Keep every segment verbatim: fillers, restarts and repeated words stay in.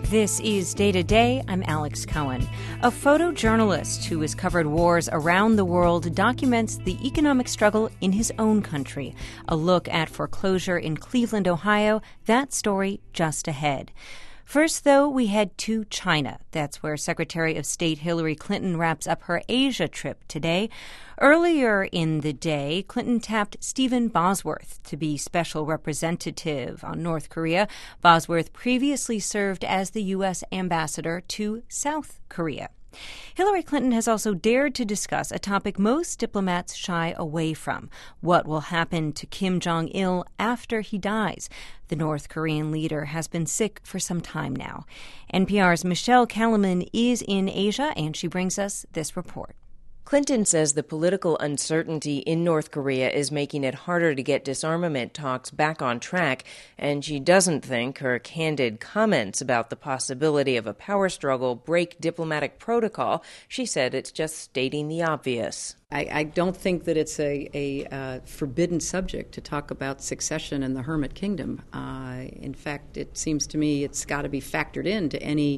This is Day to Day. I'm Alex Cohen. A photojournalist who has covered wars around the world documents the economic struggle in his own country. A look at foreclosure in Cleveland, Ohio. That story just ahead. First, though, we head to China. That's where Secretary of State Hillary Clinton wraps up her Asia trip today. Earlier in the day, Clinton tapped Stephen Bosworth to be special representative on North Korea. Bosworth previously served as the U S ambassador to South Korea. Hillary Clinton has also dared to discuss a topic most diplomats shy away from: what will happen to Kim Jong-il after he dies. The North Korean leader has been sick for some time now. N P R's Michelle Kellerman is in Asia, and she brings us this report. Clinton says the political uncertainty in North Korea is making it harder to get disarmament talks back on track, and she doesn't think her candid comments about the possibility of a power struggle break diplomatic protocol. She said it's just stating the obvious. I, I don't think that it's a, a uh, forbidden subject to talk about succession in the Hermit Kingdom. Uh, in fact, it seems to me it's got to be factored into any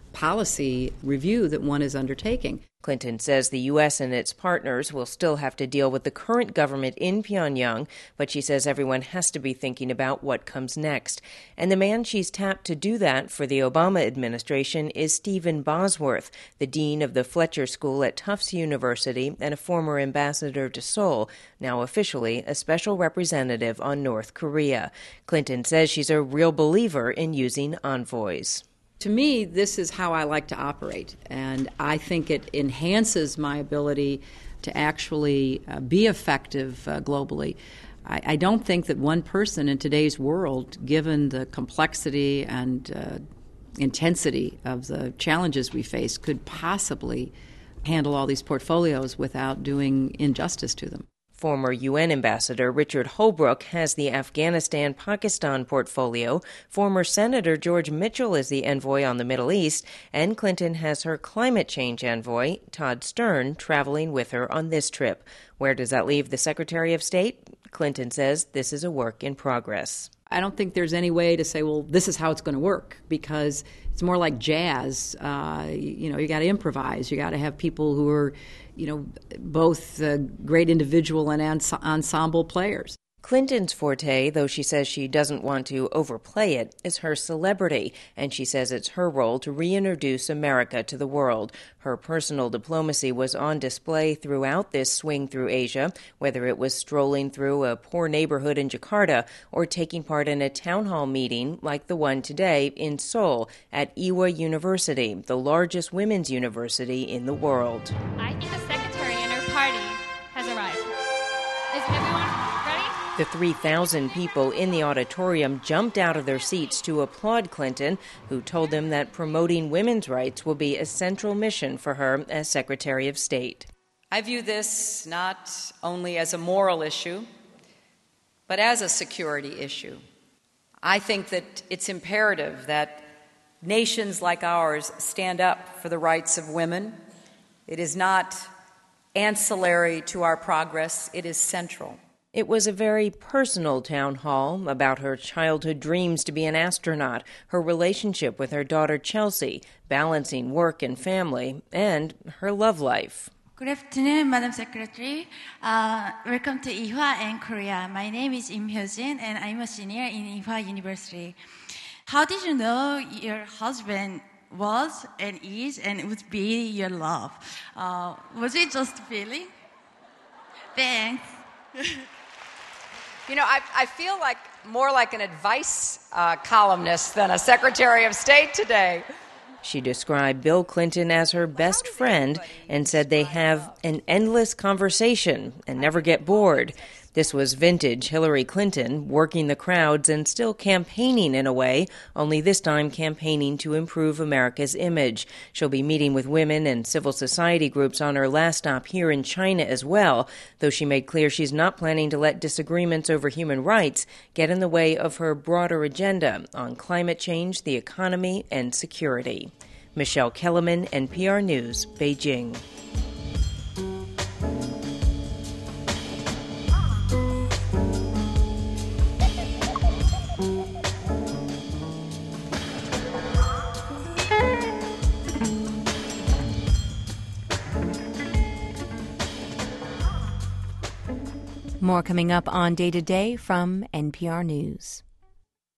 policy review that one is undertaking. Clinton says the U S and its partners will still have to deal with the current government in Pyongyang, but she says everyone has to be thinking about what comes next. And the man she's tapped to do that for the Obama administration is Stephen Bosworth, the dean of the Fletcher School at Tufts University and a former ambassador to Seoul, now officially a special representative on North Korea. Clinton says she's a real believer in using envoys. To me, this is how I like to operate, and I think it enhances my ability to actually uh, be effective uh, globally. I, I don't think that one person in today's world, given the complexity and uh, intensity of the challenges we face, could possibly handle all these portfolios without doing injustice to them. Former U N Ambassador Richard Holbrooke has the Afghanistan-Pakistan portfolio. Former Senator George Mitchell is the envoy on the Middle East, and Clinton has her climate change envoy, Todd Stern, traveling with her on this trip. Where does that leave the Secretary of State? Clinton says this is a work in progress. I don't think there's any way to say, well, this is how it's going to work, because it's more like jazz. Uh, you, you know, you got to improvise. You got to have people who are, you know, both uh, great individual and ens- ensemble players. Clinton's forte, though she says she doesn't want to overplay it, is her celebrity, and she says it's her role to reintroduce America to the world. Her personal diplomacy was on display throughout this swing through Asia, whether it was strolling through a poor neighborhood in Jakarta or taking part in a town hall meeting like the one today in Seoul at Ewha University, the largest women's university in the world. I think the secretary and her party has arrived. Is everyone ready? The three thousand people in the auditorium jumped out of their seats to applaud Clinton, who told them that promoting women's rights will be a central mission for her as Secretary of State. I view this not only as a moral issue, but as a security issue. I think that it's imperative that nations like ours stand up for the rights of women. It is not ancillary to our progress, it is central. It was a very personal town hall about her childhood dreams to be an astronaut, her relationship with her daughter Chelsea, balancing work and family, and her love life. Good afternoon, Madam Secretary. Uh, welcome to Ewha and Korea. My name is Im Hyojin, and I'm a senior in Ewha University. How did you know your husband was and is and would be your love? Uh, was it just a feeling? Thanks. You know, I, I feel like more like an advice uh, columnist than a Secretary of State today. She described Bill Clinton as her best friend and said they have an endless conversation and never get bored. This was vintage Hillary Clinton, working the crowds and still campaigning in a way, only this time campaigning to improve America's image. She'll be meeting with women and civil society groups on her last stop here in China as well, though she made clear she's not planning to let disagreements over human rights get in the way of her broader agenda on climate change, the economy, and security. Michelle Kellerman, N P R News, Beijing. More coming up on Day to Day from N P R News.